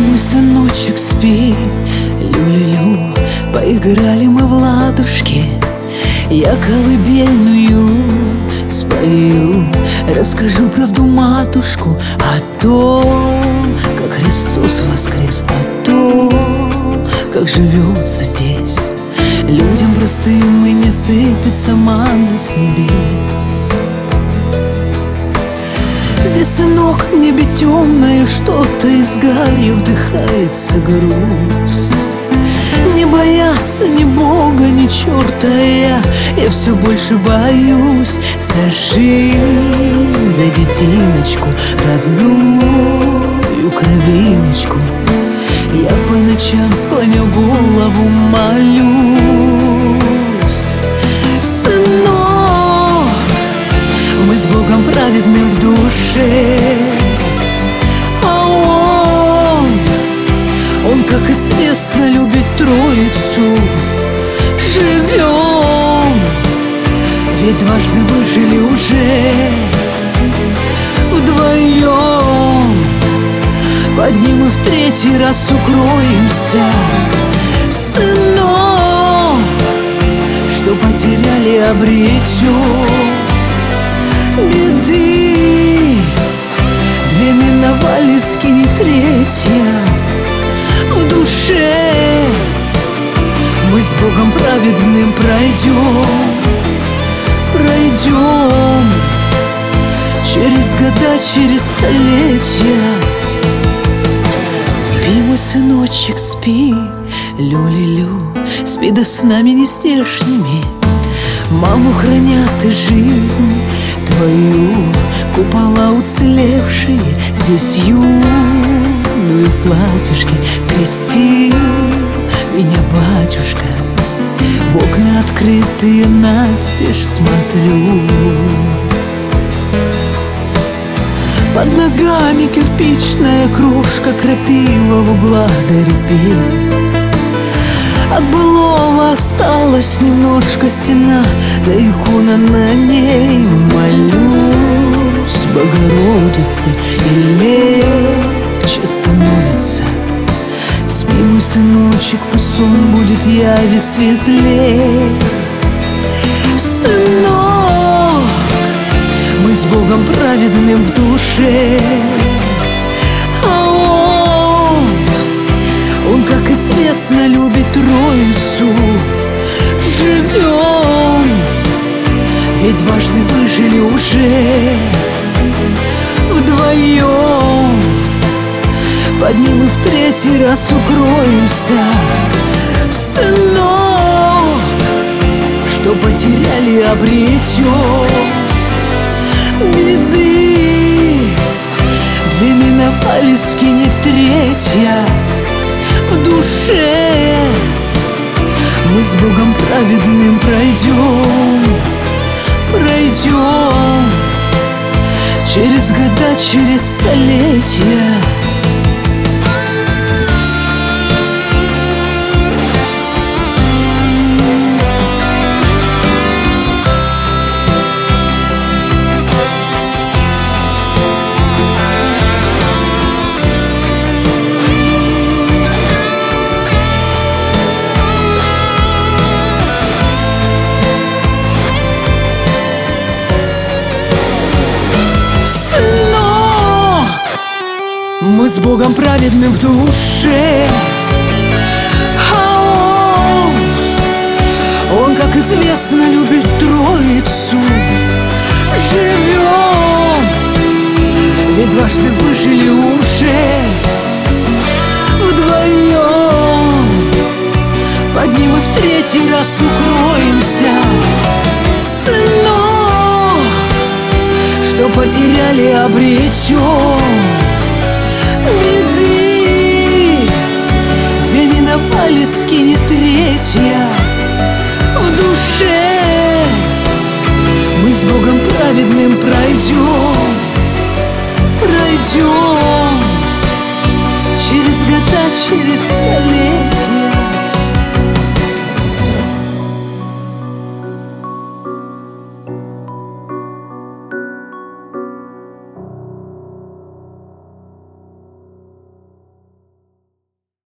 мой сыночек, спи, лю-лю-лю. Поиграли мы в ладушки, я колыбельную спою. Расскажу правду матушку о том, как Христос воскрес, о том, как живется здесь людям простым и не сыпется манна с небес. Здесь, сынок, в небе темное что-то, из гари вдыхается грусть. Не бояться ни Бога, ни черта я все больше боюсь за жизнь, за детиночку, родную кровиночку. Я по ночам, склоня голову, молюсь. Сынок, мы с Богом праведным в душе, а Он, как известно, любит Троицу. Живем, ведь дважды выжили уже вдвоем. Под ним и в третий раз укроемся. Сынок, что потеряли, обретем. Беды две миновали, скинет третья. В душе мы с Богом праведным пройдем, пройдем через года, через столетия. Спи, мой сыночек, спи, лю-лю-лю. Спи до снами нездешними. Маму хранят и жизнь твою, купола уцелевшие здесь юную в платьишке крестил меня батюшка. В окна открытые настежь смотрю. Под ногами кирпичная крошка, крапива в углах до репей. От былого осталась немножко стена, да икона на ней. Молюсь Богородице, и легче становится. Спи, мой сыночек, пусть сон будет яви светлей. Сынок, мы с Богом праведным в душе, а Он, как известно, любит Троицу. Живем, ведь дважды выжили уже вдвоем. Под ним и в третий раз укроемся. Сынок, что потеряли, обретем. Беды две миновали, скинет третья. В душе мы с Богом праведным пройдем, пройдем через года, через столетия. Мы с Богом праведным в душе, а Он, как известно, любит Троицу. Живем, ведь дважды выжили уже вдвоем. Под ним и в третий раз укроемся. Сынок, что потеряли, обретем. Беды две миновали, скинет третья. В душе мы с Богом праведным пройдем, пройдем через года, через столетия.